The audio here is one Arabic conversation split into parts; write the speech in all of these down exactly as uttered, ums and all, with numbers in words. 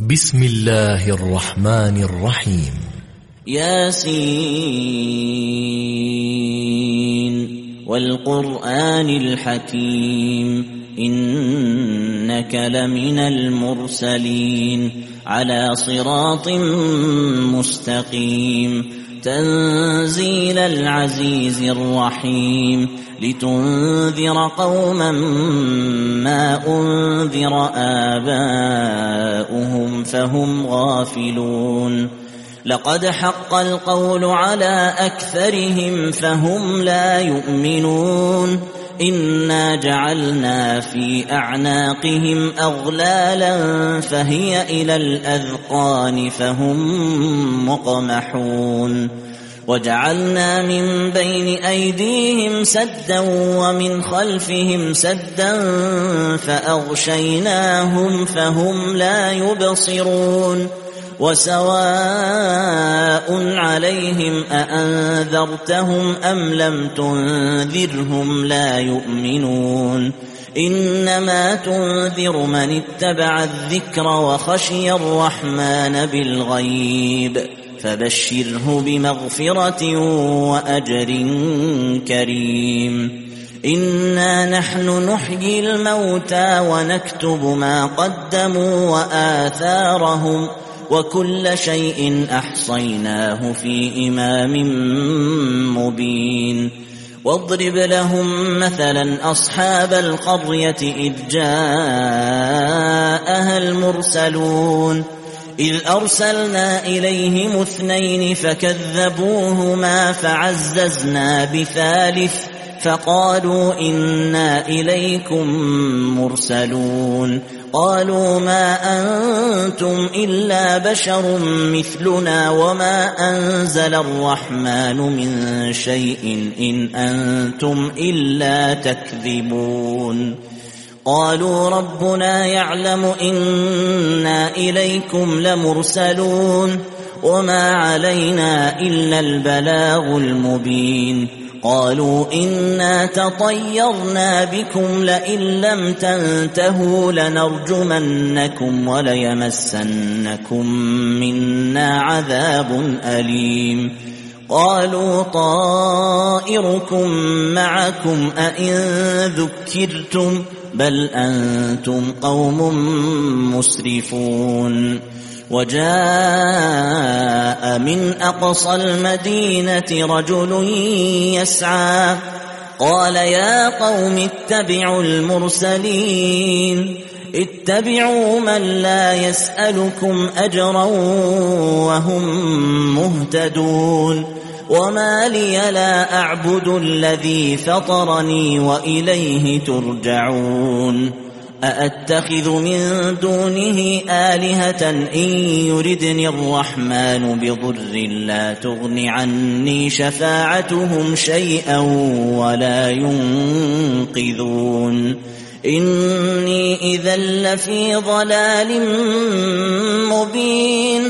بسم الله الرحمن الرحيم. ياسين والقرآن الحكيم إنك لمن المرسلين على صراط مستقيم تنزيل العزيز الرحيم لتنذر قوما ما أنذر آباؤهم فهم غافلون لقد حق القول على أكثرهم فهم لا يؤمنون إنا جعلنا في أعناقهم أغلالا فهي إلى الأذقان فهم مقمحون وجعلنا من بين أيديهم سدا ومن خلفهم سدا فأغشيناهم فهم لا يبصرون وسواء عليهم أأنذرتهم أم لم تنذرهم لا يؤمنون إنما تنذر من اتبع الذكر وخشي الرحمن بالغيب فبشره بمغفرة وأجر كريم إنا نحن نحيي الموتى ونكتب ما قدموا وآثارهم وكل شيء أحصيناه في إمام مبين واضرب لهم مثلا أصحاب القرية إذ جاءها المرسلون إذ أرسلنا إليهم اثنين فكذبوهما فعززنا بثالث فقالوا إنا إليكم مرسلون قالوا ما أنتم إلا بشر مثلنا وما أنزل الرحمن من شيء إن أنتم إلا تكذبون قالوا ربنا يعلم إنا إليكم لمرسلون وما علينا إلا البلاغ المبين قالوا إنا تطيرنا بكم لئن لم تنتهوا لنرجمنكم وليمسنكم منا عذاب أليم قالوا طائركم معكم أئن ذكرتم بل أنتم قوم مسرفون وجاء من أقصى المدينة رجل يسعى قال يا قوم اتبعوا المرسلين اتبعوا من لا يسألكم أجرا وهم مهتدون وما لي لا أعبد الذي فطرني وإليه ترجعون أأتخذ من دونه آلهة إن يردني الرحمن بضر لا تغن عني شفاعتهم شيئا ولا ينقذون إني إذا لفي ضلال مبين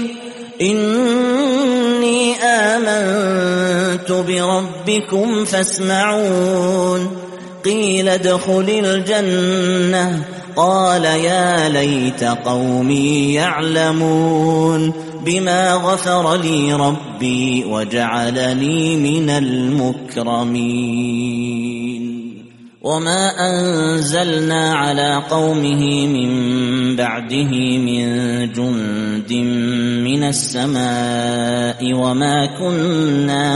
إني آمنت بربكم فاسمعون قيل ادخل الجنة قال يا ليت قومي يعلمون بما غفر لي ربي وجعلني من المكرمين وما أنزلنا على قومه من بعده من جند من السماء وما كنا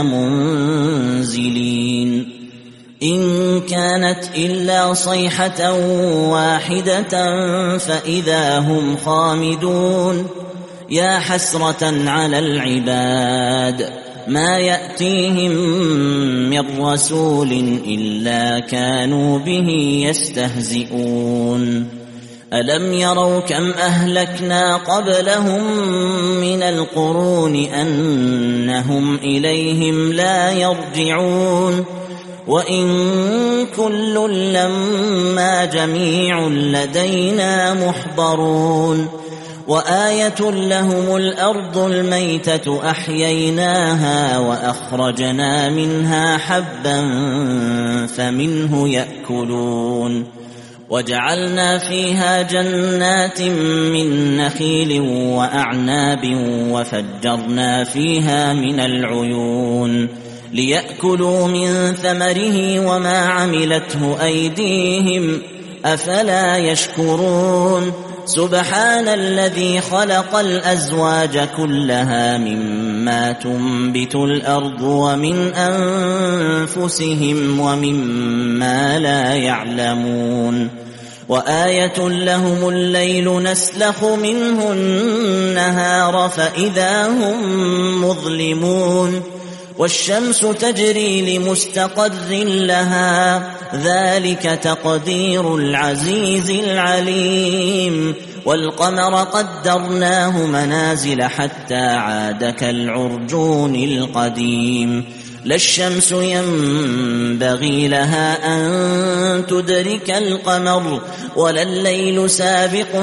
منزلين إن كانت إلا صيحة واحدة فإذا هم خامدون يا حسرة على العباد ما يأتيهم من رسول إلا كانوا به يستهزئون ألم يروا كم أهلكنا قبلهم من القرون أنهم إليهم لا يرجعون وإن كل لما جميع لدينا محضرون وآية لهم الأرض الميتة أحييناها وأخرجنا منها حبا فمنه يأكلون وجعلنا فيها جنات من نخيل وأعناب وفجرنا فيها من العيون ليأكلوا من ثمره وما عملته أيديهم أفلا يشكرون سبحان الذي خلق الأزواج كلها مما تنبت الأرض ومن أنفسهم ومما لا يعلمون وآية لهم الليل نسلخ منه النهار فإذا هم مظلمون والشمس تجري لمستقر لها ذلك تقدير العزيز العليم والقمر قدرناه منازل حتى عاد كالعرجون القديم لا الشمس ينبغي لها أن تدرك القمر ولا الليل سابق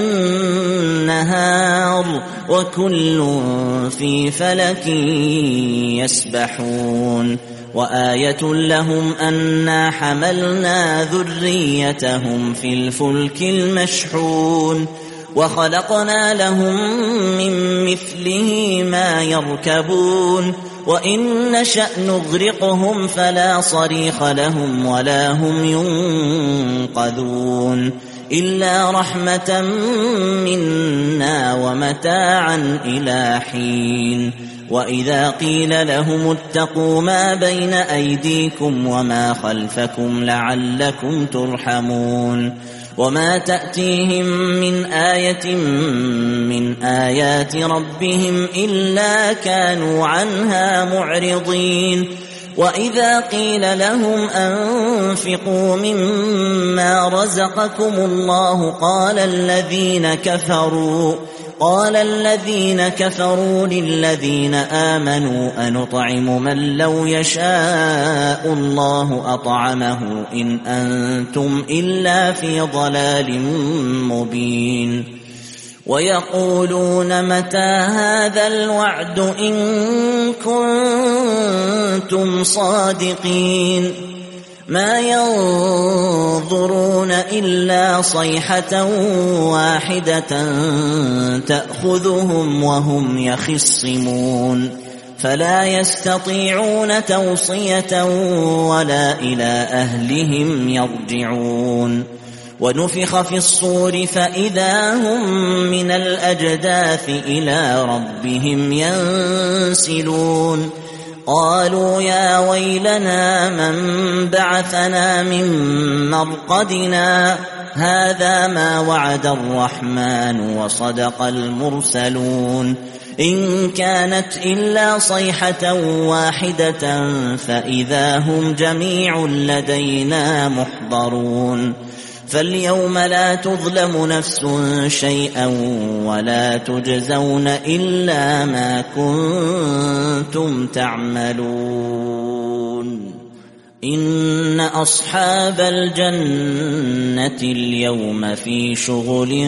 النهار وكل في فلك يسبحون وآية لهم أنا حملنا ذريتهم في الفلك المشحون وخلقنا لهم من مثله ما يركبون وإن نشأ نغرقهم فلا صريخ لهم ولا هم ينقذون إلا رحمة منا ومتاعا إلى حين وإذا قيل لهم اتقوا ما بين أيديكم وما خلفكم لعلكم ترحمون وما تأتيهم من آية من آيات ربهم إلا كانوا عنها معرضين وإذا قيل لهم أنفقوا مما رزقكم الله قال الذين كفروا قال الذين كفروا للذين آمنوا أنطعم من لو يشاء الله أطعمه إن أنتم إلا في ضلال مبين ويقولون متى هذا الوعد إن كنتم صادقين ما ينظرون إلا صيحة واحدة تأخذهم وهم يخصمون فلا يستطيعون توصية ولا إلى أهلهم يرجعون ونفخ في الصور فإذا هم من الأجداث إلى ربهم ينسلون قالوا يا ويلنا من بعثنا من مرقدنا هذا ما وعد الرحمن وصدق المرسلون إن كانت إلا صيحة واحدة فإذا هم جميع لدينا محضرون فاليوم لا تظلم نفس شيئا ولا تجزون إلا ما كنتم تعملون إن أصحاب الجنة اليوم في شغل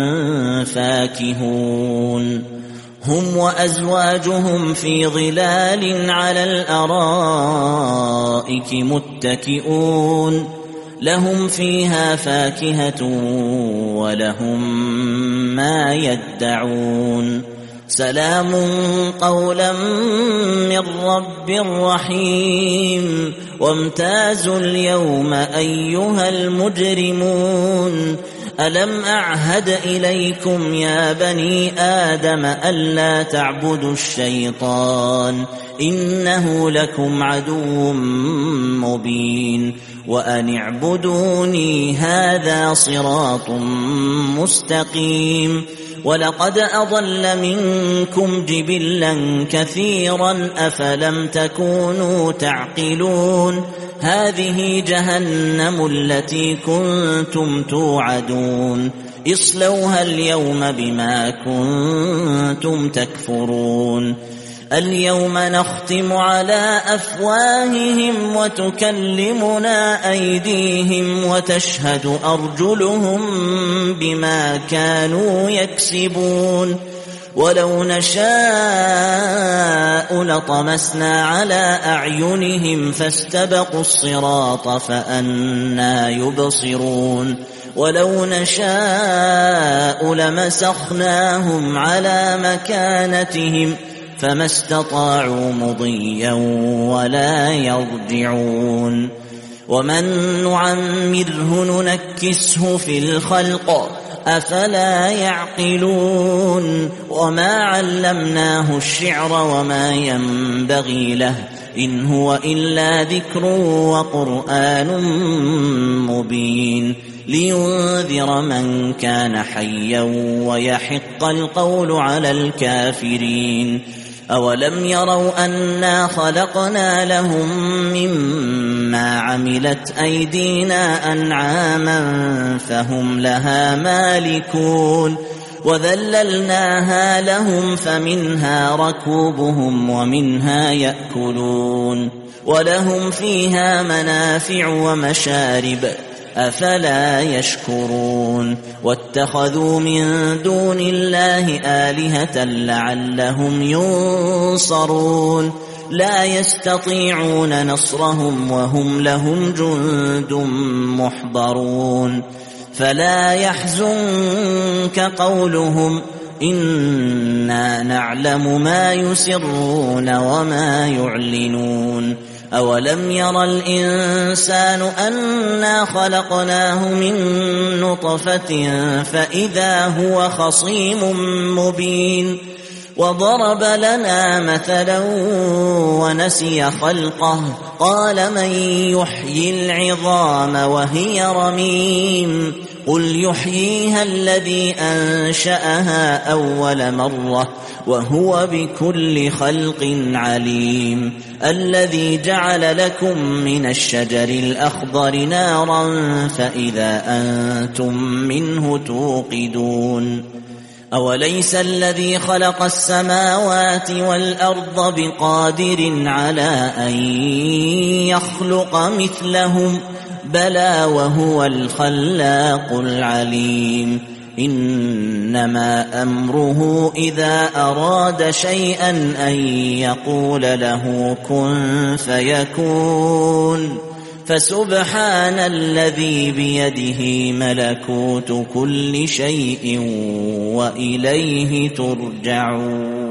فاكهون هم وأزواجهم في ظلال على الأرائك متكئون لهم فيها فاكهة ولهم ما يدعون سلام قولا من رب رحيم وامتازوا اليوم أيها المجرمون ألم أعهد إليكم يا بني آدم ألا تعبدوا الشيطان إنه لكم عدو مبين وأن اعبدوني هذا صراط مستقيم ولقد أضل منكم جبلا كثيرا أفلم تكونوا تعقلون هذه جهنم التي كنتم توعدون اصلوها اليوم بما كنتم تكفرون اليوم نختم على أفواههم وتكلمنا أيديهم وتشهد أرجلهم بما كانوا يكسبون ولو نشاء لطمسنا على أعينهم فاستبقوا الصراط فأنى يبصرون ولو نشاء لمسخناهم على مكانتهم فما استطاعوا مضيا ولا يرجعون ومن نعمره ننكسه في الخلق أفلا يعقلون وما علمناه الشعر وما ينبغي له إن هو إلا ذكر وقرآن مبين لينذر من كان حيا ويحق القول على الكافرين أولم يروا أنا خلقنا لهم مما عملت أيدينا أنعاما فهم لها مالكون وذللناها لهم فمنها ركوبهم ومنها يأكلون ولهم فيها منافع ومشارب أفلا يشكرون واتخذوا من دون الله آلهة لعلهم ينصرون لا يستطيعون نصرهم وهم لهم جند محضرون فلا يحزنك قولهم إنا نعلم ما يسرون وما يعلنون أولم ير الإنسان أنا خلقناه من نطفة فإذا هو خصيم مبين وضرب لنا مثلا ونسي خلقه قال من يحيي العظام وهي رميم قل يحييها الذي أنشأها أول مرة وهو بكل خلق عليم الذي جعل لكم من الشجر الأخضر نارا فإذا أنتم منه توقدون أوليس الذي خلق السماوات والأرض بقادر على أن يخلق مثلهم بلى وهو الخلاق العليم إنما أمره إذا أراد شيئا أن يقول له كن فيكون فسبحان الذي بيده ملكوت كل شيء وإليه ترجعون.